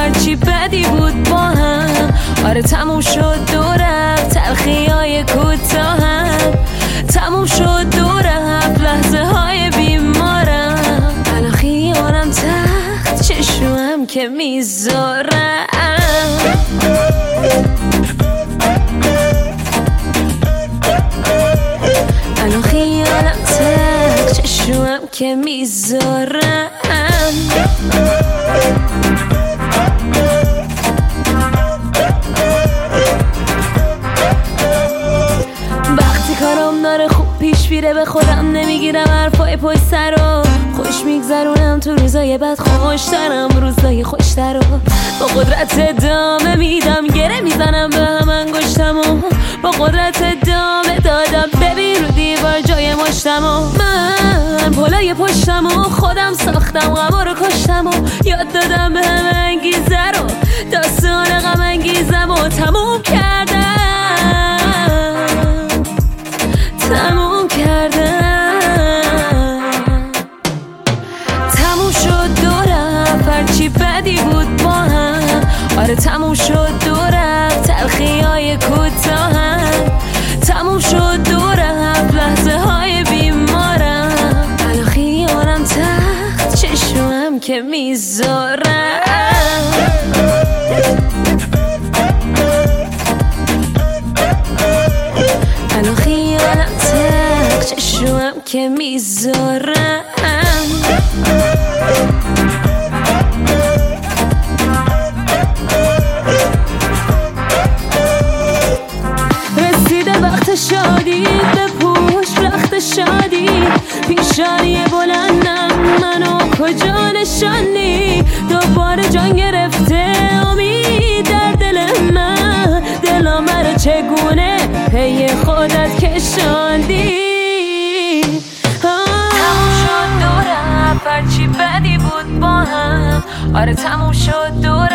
هرچی بدی بود با هم. آره تموم شد دو رفت تلخیای کوتاهم، تموم شد دو رفت لحظه های بیمارم. الان خیالم تخت چشمم که میذارم. الان خیالم تخت چشمم که میذارم. وقتی کارم داره خوب پیش میره به خودم نمیگیرم حرفای پشت سر رو. خوش میگذرونم تو روزای بد خوشترم روزای خوشتر رو. با قدرت ادامه میدم گره میزنم به هم انگشتمو. با قدرت ادامه دادم ببین رو دیوار جای مشتمو. من پلای پشتمو خودم ساختم غما رو کشتمو. یاد دادم به همه انگیزه رو داستان غم انگیزمو تموم کردم. تموم شد دو رفت هرچی بدی بود با هم. آره تموم شد دو رفت تلخیای کوتاهم، تموم شد دو رفت لحظه های بیمارم. الان خیالم تخت چشمم که میذارم. الان خیالم تخت چشمم که میذارم. رسیده وقت شادی بپوش رخت شادی. پیشانی بلندم منو کجا نشانی. دوباره جان گرفته امید در دل من. دلا مرا چگونه پی خودت کشاندی. تموم شد دو رفت هرچی بدی بود با هم. آره تموم شد دو